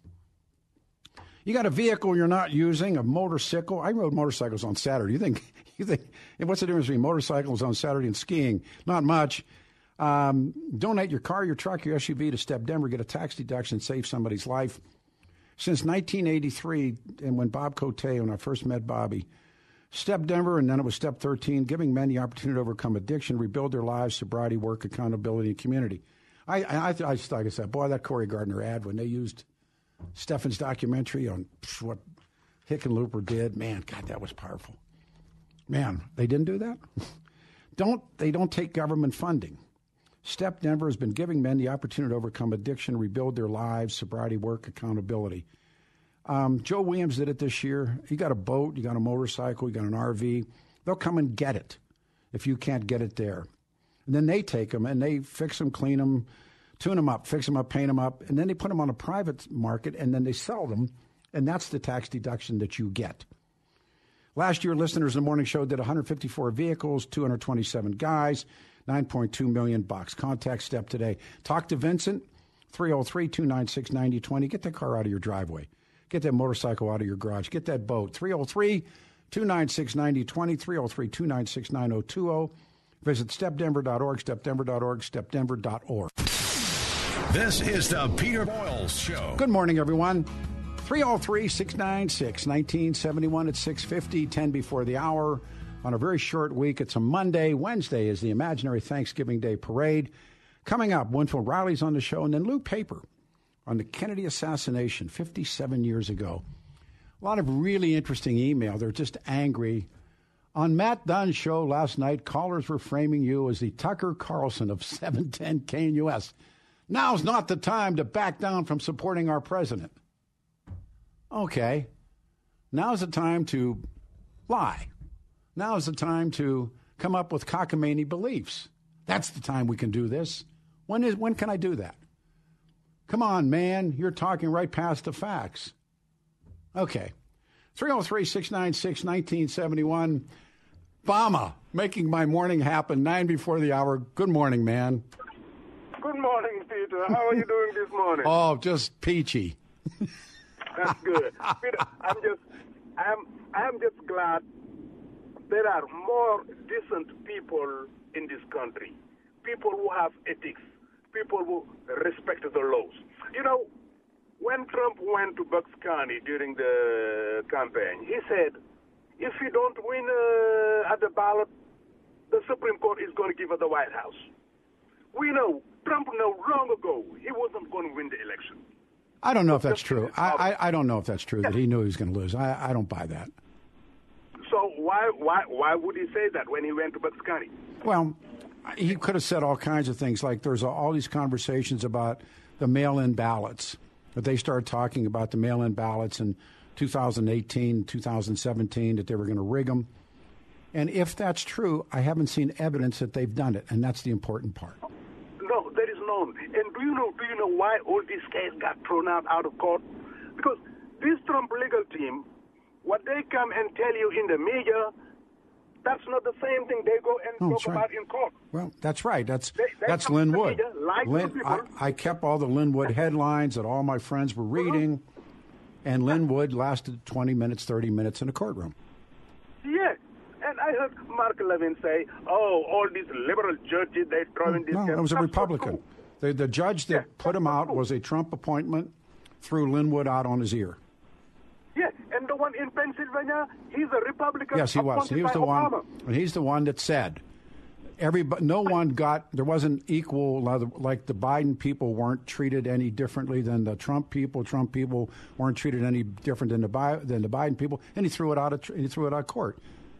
You got a vehicle you're not using, a motorcycle. I rode motorcycles on Saturday. You think, you think, what's the difference between motorcycles on Saturday and skiing? Not much. Um, donate your car, your truck, your S U V to Step Denver. Get a tax deduction, save somebody's life. Since nineteen eighty-three, and when Bob Cote, when I first met Bobby, Step Denver, and then it was Step thirteen, giving men the opportunity to overcome addiction, rebuild their lives, sobriety, work, accountability, and community. I, I, I just like I said, boy, that Cory Gardner ad when they used Stefan's documentary on what Hickenlooper did, man, God, that was powerful. Man, they didn't do that? Don't They don't take government funding. Step Denver has been giving men the opportunity to overcome addiction, rebuild their lives, sobriety, work, accountability. Um, Joe Williams did it this year. You got a boat, you got a motorcycle, you got an R V. They'll come and get it if you can't get it there. And then they take them and they fix them, clean them, tune them up, fix them up, paint them up, and then they put them on a private market and then they sell them, and that's the tax deduction that you get. Last year, listeners in the morning show did one hundred fifty-four vehicles, two hundred twenty-seven guys, nine point two million bucks. Contact Step today. Talk to Vincent, three oh three, two nine six, nine oh two oh. Get that car out of your driveway. Get that motorcycle out of your garage. Get that boat. three oh three, two nine six, nine oh two oh, three oh three, two nine six, nine oh two oh. Visit step denver dot org, step denver dot org, step denver dot org. This is the Peter Boyles Show. Good morning, everyone. three oh three, six nine six, nineteen seventy-one at six fifty, ten before the hour. On a very short week, it's a Monday. Wednesday is the imaginary Thanksgiving Day parade. Coming up, Winfield Riley's on the show, and then Lou Paper on the Kennedy assassination fifty-seven years ago. A lot of really interesting email. They're just angry. On Matt Dunn's show last night, callers were framing you as the Tucker Carlson of seven ten K N U S. Now's not the time to back down from supporting our president. Okay. Now's the time to lie. Now's the time to come up with cockamamie beliefs. That's the time we can do this. When is when can I do that? Come on, man. You're talking right past the facts. Okay. three oh three, six nine six, nineteen seventy-one. Obama, making my morning happen, nine before the hour. Good morning, man. Good morning, Peter. How are you doing this morning? Oh, just peachy. That's good. Peter, I'm just, I'm, I'm just glad there are more decent people in this country. People who have ethics. People who respect the laws. You know, when Trump went to Bucks County during the campaign, he said, if you don't win uh, at the ballot, the Supreme Court is going to give us the White House. We know, Trump knew long ago he wasn't going to win the election. I don't know if that's true. I, I, I don't know if that's true, that he knew he was going to lose. I, I don't buy that. So why, why, why would he say that when he went to Bucks County? Well, he could have said all kinds of things, like there's all these conversations about the mail-in ballots. That they started talking about the mail-in ballots in two thousand eighteen, two thousand seventeen, that they were going to rig them. And if that's true, I haven't seen evidence that they've done it, and that's the important part. No, there is none. And do you know, do you know why all these cases got thrown out, out of court? Because this Trump legal team, what they come and tell you in the media, that's not the same thing they go and Oh, talk that's right. about in court. Well, that's right. That's They- they that's come to Lynn the Wood. media, lie to Lynn, people. I, I kept all the Lynn Wood headlines that all my friends were reading, and Lynn Wood lasted twenty minutes, thirty minutes in a courtroom. Yeah. And I heard Mark Levin say, oh, all these liberal judges, they throw in this. No, it was a Republican. The, the judge that put him out was a Trump appointment, threw Lynn Wood out on his ear. Yeah, and the one in Pennsylvania, he's a Republican. Yes, he was. appointed He was by the one, Obama. and he's the one that said, everybody, no one got, there wasn't equal, like the Biden people weren't treated any differently than the Trump people. Trump people weren't treated any different than the Bi- than the Biden people, and he threw it out of he threw it out of court.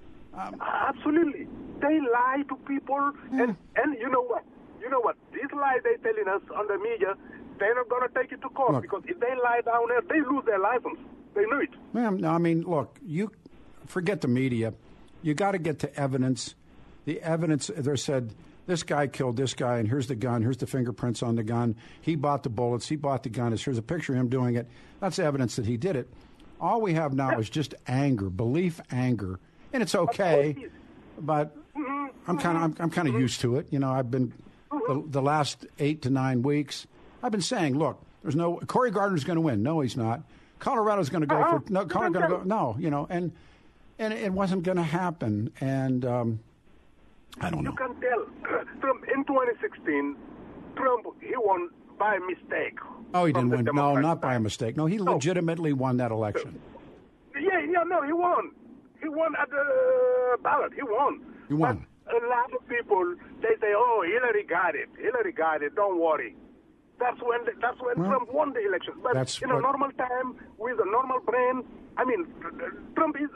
Um, Absolutely, they lie to people, and and you know what? You know what? These lies they telling us on the media, they're not going to take it to court Look. because if they lie down there, they lose their license. They knew it. Ma'am, no, I mean, look, you forget the media. You got to get to evidence. The evidence, they said, this guy killed this guy, and here's the gun. Here's the fingerprints on the gun. He bought the bullets. He bought the gun. Here's a picture of him doing it. That's evidence that he did it. All we have now is just anger, belief, anger, and it's okay. But I'm kind of I'm, I'm kind of used to it. You know, I've been the, the last eight to nine weeks. I've been saying, look, there's no Cory Gardner's going to win. No, he's not. Colorado's going to go Uh-huh. for no. Colorado's going to go. No, you know, and and it wasn't going to happen. And um, I don't know. You can tell. Trump in twenty sixteen, Trump he won by mistake. Oh, he from didn't the win. No, Democratic not by a mistake. No, he No. legitimately won that election. Yeah, yeah, no, he won. He won at the ballot. He won. He won. But a lot of people they say, "Oh, Hillary got it. Hillary got it. Don't worry." That's when that's when Well, Trump won the election. But that's in a what- normal time with a normal brain, I mean, Trump is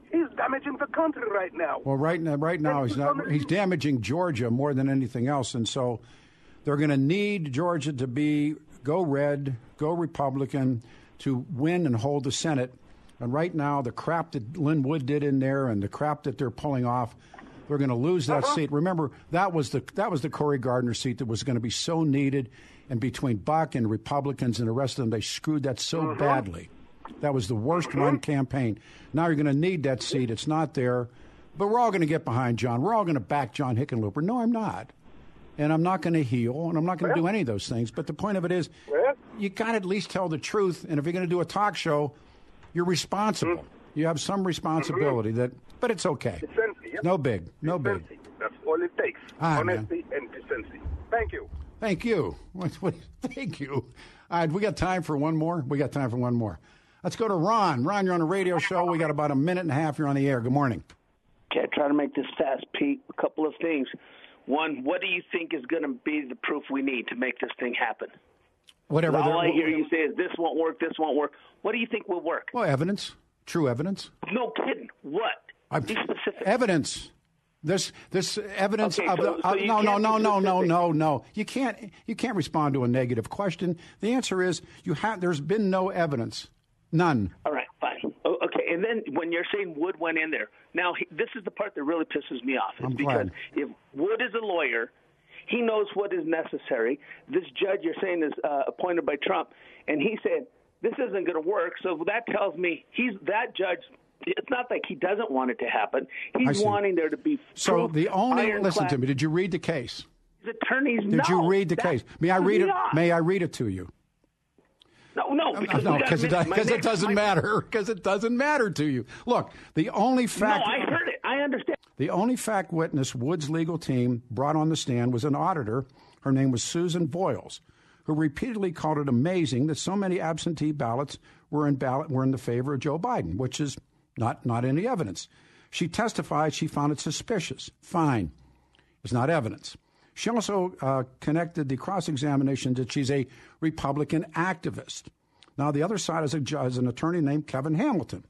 He's damaging the country right now. Well, right now, right now he's not. He's damaging Georgia more than anything else, and so they're going to need Georgia to be go red, go Republican, to win and hold the Senate. And right now, the crap that Lynn Wood did in there and the crap that they're pulling off, they're going to lose that uh-huh. seat. Remember, that was the that was the Cory Gardner seat that was going to be so needed. And between Buck and Republicans and the rest of them, they screwed that so uh-huh. badly. That was the worst uh-huh. run campaign. Now you're going to need that seat. It's not there. But we're all going to get behind John. We're all going to back John Hickenlooper. No, I'm not. And I'm not going to heel, and I'm not going to well, do any of those things. But the point of it is, well, you got to at least tell the truth. And if you're going to do a talk show, you're responsible. Mm-hmm. You have some responsibility. Mm-hmm. that, But it's okay. Decency, yep. No big. No decency. big. That's all it takes. Hi, Honesty man. and decency. Thank you. Thank you. Thank you. All right, we got time for one more? We got time for one more. Let's go to Ron. Ron, you're on a radio show. We got about a minute and a half. You're on the air. Good morning. Okay, try to make this fast, Pete. A couple of things. One, what do you think is going to be the proof we need to make this thing happen? Whatever. All I hear you say is this won't work, this won't work. What do you think will work? Well, evidence. True evidence. No kidding. What? Be specific. Evidence. This this evidence okay, of so, the, so uh, you no no can't no be no no specific. no no you can't you can't respond to a negative question. The answer is you have there's been no evidence, none. All right, fine. Oh, okay, and then when you're saying Wood went in there, now he, this is the part that really pisses me off. Is I'm because glad. if Wood is a lawyer, he knows what is necessary. This judge you're saying is uh, appointed by Trump, and he said this isn't going to work. So that tells me he's that judge. It's not like he doesn't want it to happen. He's wanting there to be so proof, the only ironclad. Listen to me. Did you read the case? His attorneys Did know. you read the That case? May I read it? not. May I read it to you? No, no, because no, we gotta because it, miss- because my it doesn't my- matter. Because it doesn't matter to you. Look, the only fact. No, I heard it. I understand. The only fact witness Wood's legal team brought on the stand was an auditor. Her name was Susan Voiles, who repeatedly called it amazing that so many absentee ballots were in ballot were in the favor of Joe Biden, which is not not any evidence. She testified she found it suspicious. Fine, it's not evidence. She also uh, connected the cross-examination that she's a Republican activist. Now, the other side is, a, is an attorney named Kevin Hamilton.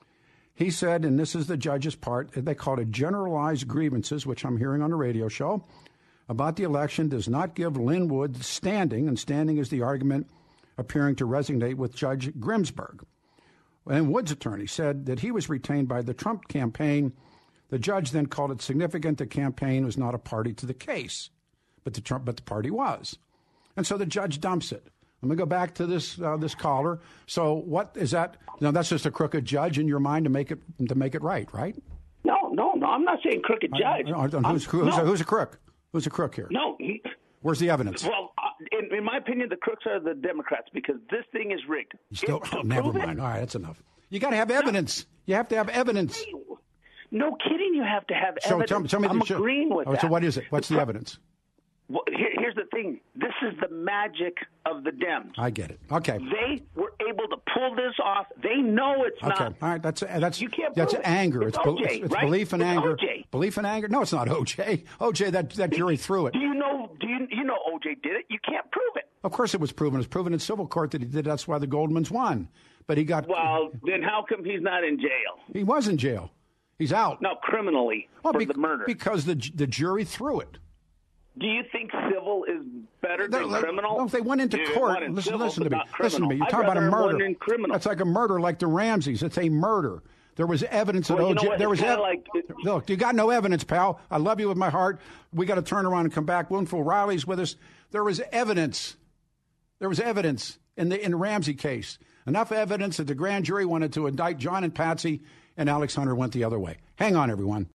He said, and this is the judge's part, they called it generalized grievances, which I'm hearing on the radio show, about the election does not give Lynn Wood standing, and standing is the argument appearing to resonate with Judge Grimsberg. And Wood's attorney said that he was retained by the Trump campaign. The judge then called it significant the campaign was not a party to the case, but the Trump, but the party was. And so the judge dumps it. Let me go back to this uh, this caller. So what is that? No, that's just a crooked judge in your mind to make it to make it right, right? No, no, no. I'm not saying crooked judge. I, I, I, who's, who's, no. a, who's a crook? Who's a crook here? No. He, Where's the evidence? Well, uh, in, in my opinion, the crooks are the Democrats because this thing is rigged. You still, If- oh, to never prove mind. it- All right, that's enough. You got to have evidence. You have to have evidence. No kidding. You have to have So evidence. tell me, tell me I'm the, show. agreeing with oh, that. So what is it? What's the, pro- evidence? Well, here, here's the thing. This is the magic of the Dems. I get it. Okay. They were able to pull this off. They know it's Okay. not. All right. That's that's You can't that's prove it. anger. It's bel- O J, it's, it's right? belief and It's anger. O J. Belief and anger. No, it's not O J. O J. That that jury threw it. Do you know? Do you you know O J did it? You can't prove it. Of course, it was proven. It was proven in civil court that he did. That's why the Goldmans won. But he got. Well, then how come he's not in jail? He was in jail. He's out. No, criminally Well, for be- the murder. because the the jury threw it. Do you think civil is better They- than they- criminal? no, if they went into Dude, court, one in listen, civil, listen to but me. not Listen to me. You're criminal. talking I'd about a rather have one murder. in criminal. That's like a murder, like the Ramseys. It's a murder. There was evidence Well, that you know O J. what? There It's was kinda ev- like it- Look, you got no evidence, pal. I love you with my heart. We got to turn around and come back. Winfield Riley's with us. There was evidence. There was evidence in the in the Ramsey case. Enough evidence that the grand jury wanted to indict John and Patsy, and Alex Hunter went the other way. Hang on, everyone.